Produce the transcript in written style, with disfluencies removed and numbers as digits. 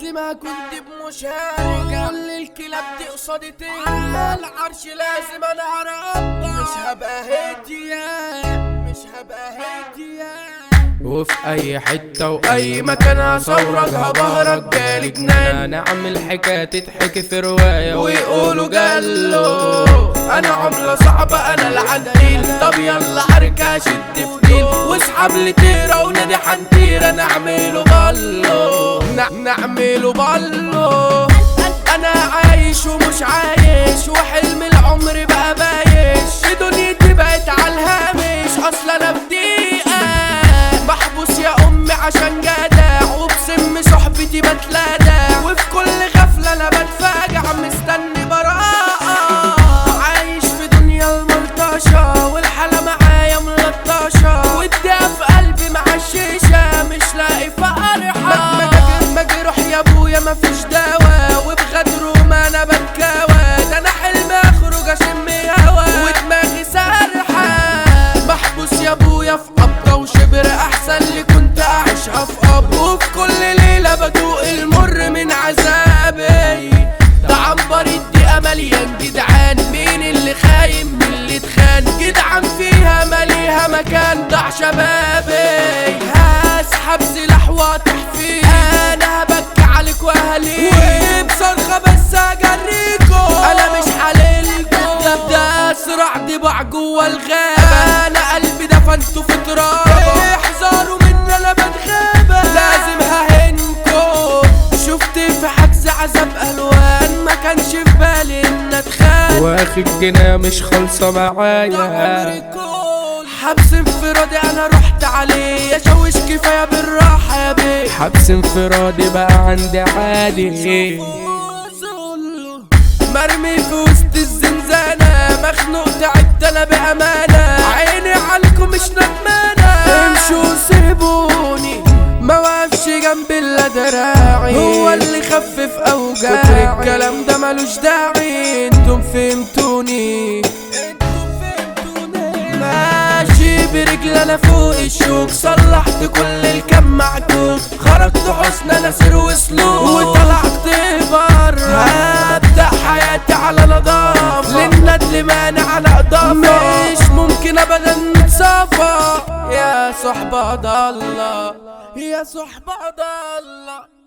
ما كنت بمشاركة، كل الكلاب دي قصادي تهمة، العرش لازم انا اربع، مش هبقى هدية وفي اي حتة واي مكان هصورك هبهرك جالي جنان، نعمل حكاية تتحكي في رواية ويقولوا جالو انا عملة صعبة انا العديل. طب يلا حركة شد في ديل واسحب لي تيرة ونادي حنتيرة نعمله بالو نعمله بالو. انا عايش ومش عايش وحلم العمر بقى بايش، دنيتي بقت عالهامش اصلا انا بدقيقة محبوس يا امي عشان جدع، وبسم صحبتي بتلادع، وفي كل غفلة انا بتفاجع مستني براءة. عايش في دنيا الملطشة والحالة معايا ملطشة، والدقة في قلبي مع الشيشة مش لاقي فرحة. مجروح يا ابويا مفيش دوا، وبغدره ما انا بتكوى، ده انا حلمي اخرج اشم هوا ودماغي سارحة. محبوس يا ابويا في قبضة وشبر احسن لي كنت اعيشها في قبر، وفي كل ليلة بدوق المر من عذابي. ده عنبر الدقيقة مليان جدعان، مين اللي خاين من اللي اتخان، جدعان فيها ماليها مكان ضاع شبابي. هسحب سلاح واطحفيه انا هبكي عليك واهاليك، وبصرخة بس اجريكو انا مش حليلكو. ده صراع ضباع جوا الغابة، انا قلبي دفنته في تراب، احذروا مني انا بتغابة لازم ههنكو. شفت في حجز عذاب الوان ما كانش في بالي ان اتخان، واخد جنيه مش خالصة معايا، حبس انفرادي انا رحت عليه، يا شوش كفايه بالراحه يا بيه، حبس انفرادي بقى عندي عادي. مرمي في وسط الزنزانه مخنوق تعبت انا بامانه، عيني عليكم مش ندمانه، امشوا سيبوني ما وقفش جنبي الا دراعي، هو اللي خفف اوجاعي، كتر الكلام ده ملوش داعي انتم فهمتوني. ماشي برجل انا فوق الشوك، صلحت كل الكم معكوك، خرجت حسن نسير وسلوك وطلعت بره، هبدأ حياتي على نظافة للندل مانع على اضافة، مش ممكن ابدا نتصافى. يا صحبة الله يا صحبة الله.